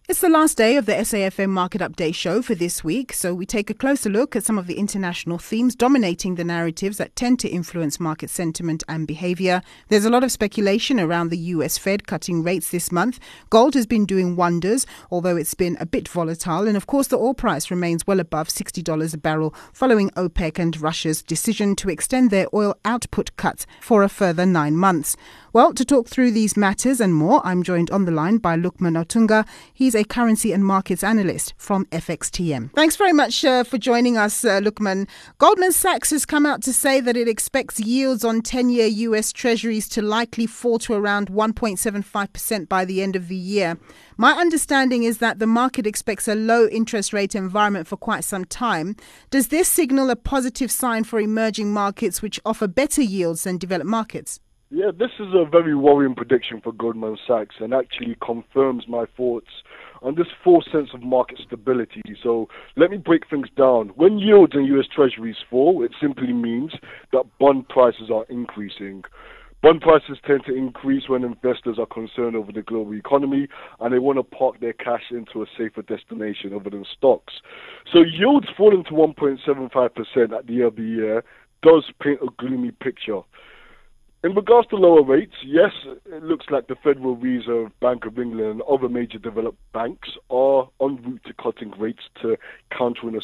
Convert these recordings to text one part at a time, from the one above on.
It's the last day of the SAFM Market Update show for this week, so we take a closer look at some of the international themes dominating the narratives that tend to influence market sentiment and behavior. There's a lot of speculation around the US Fed cutting rates this month. Gold has been doing wonders, although it's been a bit volatile. And of course, the oil price remains well above $60 a barrel following OPEC and Russia's decision to extend their oil output cuts for a further 9 months. Well, to talk through these matters and more, I'm joined on the line by Lukman Otunga. He's a currency and markets analyst from FXTM. Thanks very much for joining us, Lukman. Goldman Sachs has come out to say that it expects yields on 10-year US Treasuries to likely fall to around 1.75% by the end of the year. My understanding is that the market expects a low interest rate environment for quite some time. Does this signal a positive sign for emerging markets which offer better yields than developed markets? Yeah, this is a very worrying prediction for Goldman Sachs and actually confirms my thoughts on this false sense of market stability. So let me break things down. When yields in US Treasuries fall, it simply means that bond prices are increasing. Bond prices tend to increase when investors are concerned over the global economy and they want to park their cash into a safer destination other than stocks. So yields falling to 1.75% at the end of the year does paint a gloomy picture. In regards to lower rates, yes, it looks like the Federal Reserve, Bank of England and other major developed banks are en route to cutting rates to counter a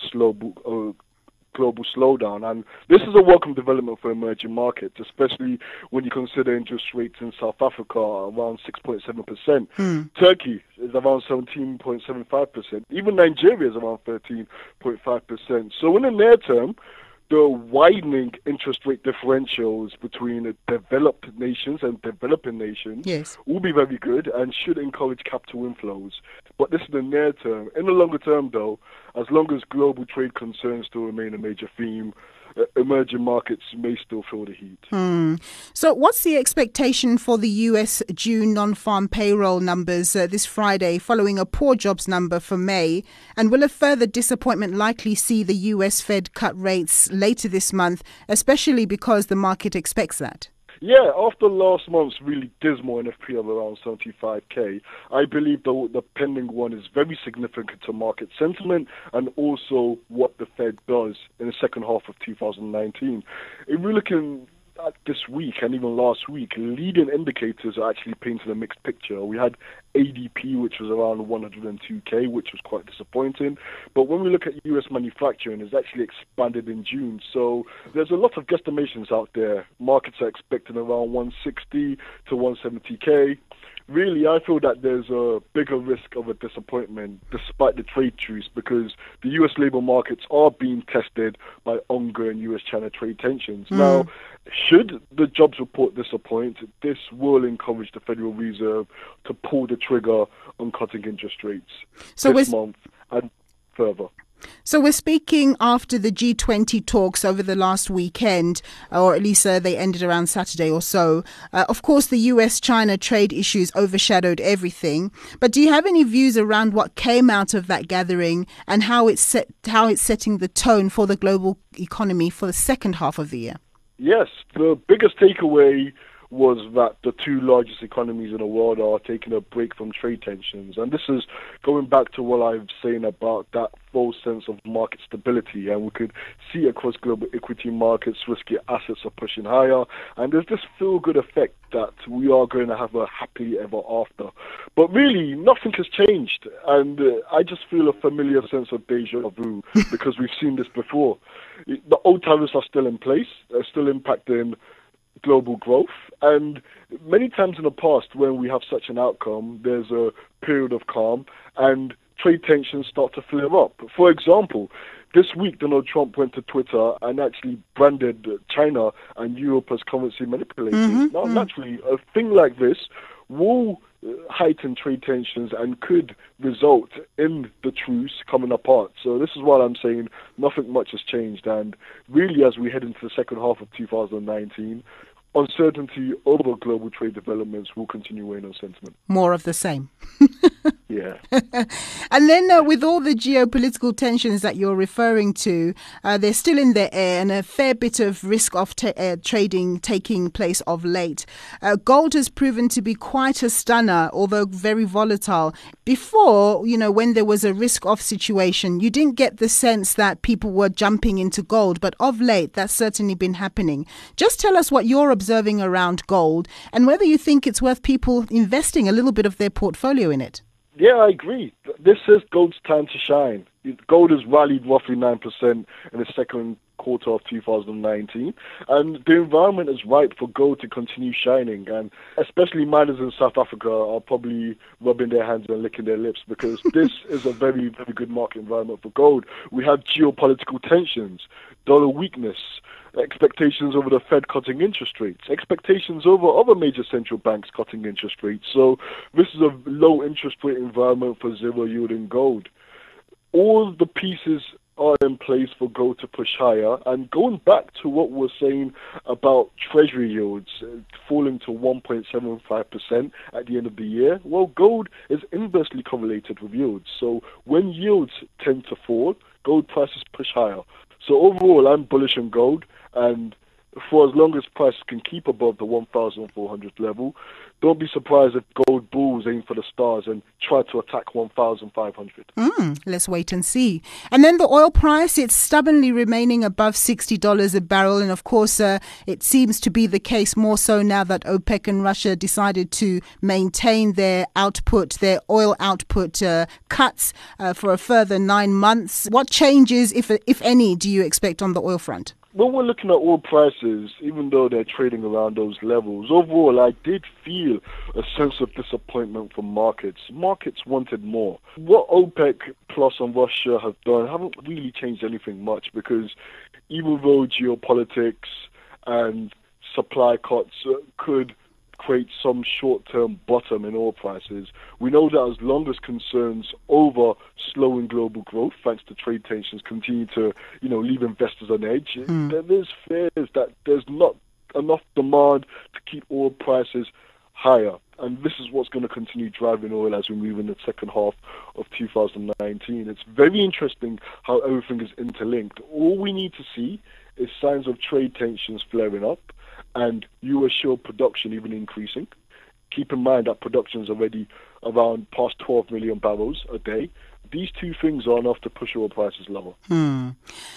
global slowdown. And this is a welcome development for emerging markets, especially when you consider interest rates in South Africa are around 6.7%. Turkey is around 17.75%. Even Nigeria is around 13.5%. So in the near term, the widening interest rate differentials between developed nations and developing nations will be very good and should encourage capital inflows. But this is the near term. In the longer term, though, as long as global trade concerns still remain a major theme, emerging markets may still feel the heat. So what's the expectation for the US June non-farm payroll numbers this Friday following a poor jobs number for May? And will a further disappointment likely see the US Fed cut rates later this month, especially because the market expects that? Yeah, after last month's really dismal NFP of around 75k, I believe the pending one is very significant to market sentiment and also what the Fed does in the second half of 2019. If we're looking at this week and even last week, leading indicators are actually painting a mixed picture. We had ADP, which was around 102k, which was quite disappointing. But when we look at US manufacturing, it's actually expanded in June. So there's a lot of guesstimations out there. Markets are expecting around 160 to 170k. Really, I feel that there's a bigger risk of a disappointment despite the trade truce because the US labor markets are being tested by ongoing US-China trade tensions. Now, should the jobs report disappoint, this will encourage the Federal Reserve to pull the trigger on cutting interest rates this month and further. So we're speaking after the G20 talks over the last weekend, or at least they ended around Saturday or so. Of course, the US-China trade issues overshadowed everything. But do you have any views around what came out of that gathering and how it's setting the tone for the global economy for the second half of the year? Yes, the biggest takeaway was that the two largest economies in the world are taking a break from trade tensions. And this is going back to what I was saying about that false sense of market stability. And we could see across global equity markets, risky assets are pushing higher. And there's this feel-good effect that we are going to have a happily ever after. But really, nothing has changed. And I just feel a familiar sense of deja vu because we've seen this before. The old tariffs are still in place. They're still impacting global growth, and many times in the past when we have such an outcome, there's a period of calm and trade tensions start to flare up. For example, this week Donald Trump went to Twitter and actually branded China and Europe as currency manipulators. Now, naturally, a thing like this will heighten trade tensions and could result in the truce coming apart. So this is why I'm saying nothing much has changed. And really, as we head into the second half of 2019, uncertainty over global trade developments will continue weighing on sentiment. More of the same. Yeah. And then with all the geopolitical tensions that you're referring to, they're still in the air and a fair bit of risk-off trading taking place of late. Gold has proven to be quite a stunner, although very volatile. Before, when there was a risk-off situation, you didn't get the sense that people were jumping into gold, but of late, that's certainly been happening. Just tell us what you're observing around gold and whether you think it's worth people investing a little bit of their portfolio in it. Yeah, I agree. This is gold's time to shine. Gold has rallied roughly 9% in the second quarter of 2019, and the environment is ripe for gold to continue shining, and especially miners in South Africa are probably rubbing their hands and licking their lips because this is a very, very good market environment for gold. We have geopolitical tensions, dollar weakness, expectations over the Fed cutting interest rates, expectations over other major central banks cutting interest rates. So this is a low interest rate environment for zero yielding gold. All the pieces are in place for gold to push higher. And going back to what we're saying about treasury yields falling to 1.75% at the end of the year, well, gold is inversely correlated with yields. So when yields tend to fall, gold prices push higher. So overall, I'm bullish on gold, and for as long as prices can keep above the 1,400 level, don't be surprised if gold bulls aim for the stars and try to attack 1,500. Let's wait and see. And then the oil price, it's stubbornly remaining above $60 a barrel. And of course, it seems to be the case more so now that OPEC and Russia decided to maintain their output, their oil output cuts for a further 9 months. What changes, if any, do you expect on the oil front? When we're looking at oil prices, even though they're trading around those levels, overall I did feel a sense of disappointment from markets. Markets wanted more. What OPEC Plus and Russia have done haven't really changed anything much, because even though geopolitics and supply cuts could create some short-term bottom in oil prices, we know that as long as concerns over slowing global growth, thanks to trade tensions, continue to, leave investors on edge, there's fears that there's not enough demand to keep oil prices higher. And this is what's going to continue driving oil as we move in the second half of 2019. It's very interesting how everything is interlinked. All we need to see is signs of trade tensions flaring up and U.S. shale production even increasing. Keep in mind that production is already around past 12 million barrels a day. These two things are enough to push oil prices lower. And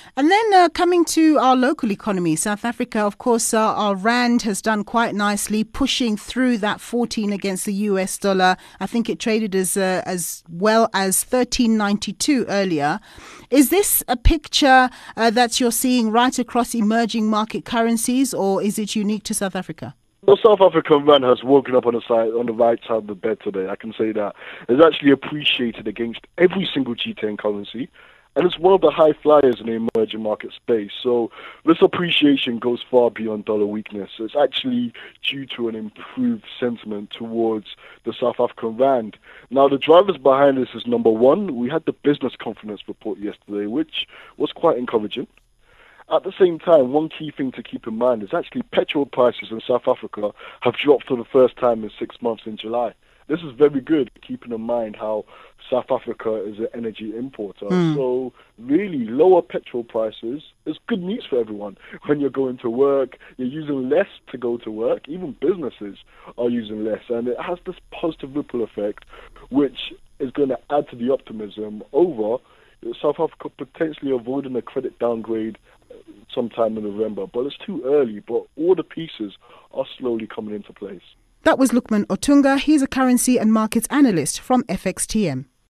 then coming to our local economy, South Africa, of course, our rand has done quite nicely, pushing through that 14 against the US dollar. I think it traded as well as 13.92 earlier. Is this a picture that you're seeing right across emerging market currencies, or is it unique to South Africa? The South African rand has woken up on the right side of the bed today. I can say that. It's actually appreciated against every single G10 currency, and it's one of the high flyers in the emerging market space. So this appreciation goes far beyond dollar weakness. It's actually due to an improved sentiment towards the South African rand. Now, the drivers behind this is, number one, we had the business confidence report yesterday, which was quite encouraging. At the same time, one key thing to keep in mind is actually petrol prices in South Africa have dropped for the first time in 6 months in July. This is very good, keeping in mind how South Africa is an energy importer. So really, lower petrol prices is good news for everyone. When you're going to work, you're using less to go to work. Even businesses are using less. And it has this positive ripple effect, which is going to add to the optimism over South Africa potentially avoiding a credit downgrade sometime in November. But it's too early, but all the pieces are slowly coming into place. That was Lukman Otunga. He's a currency and markets analyst from FXTM.